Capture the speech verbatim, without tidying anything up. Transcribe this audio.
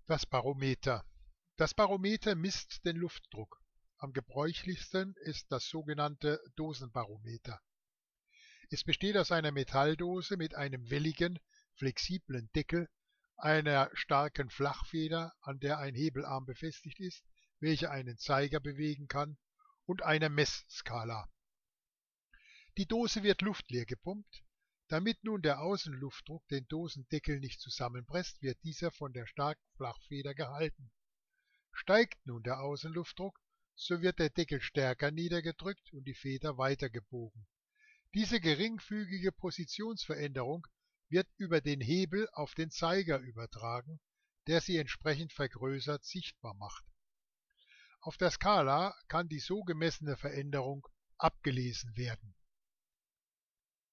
Das Barometer. Das Barometer misst den Luftdruck. Am gebräuchlichsten ist das sogenannte Dosenbarometer. Es besteht aus einer Metalldose mit einem welligen, flexiblen Deckel, einer starken Flachfeder, an der ein Hebelarm befestigt ist, welcher einen Zeiger bewegen kann, und einer Messskala. Die Dose wird luftleer gepumpt. Damit nun der Außenluftdruck den Dosendeckel nicht zusammenpresst, wird dieser von der starken Flachfeder gehalten. Steigt nun der Außenluftdruck, so wird der Deckel stärker niedergedrückt und die Feder weiter gebogen. Diese geringfügige Positionsveränderung wird über den Hebel auf den Zeiger übertragen, der sie entsprechend vergrößert sichtbar macht. Auf der Skala kann die so gemessene Veränderung abgelesen werden.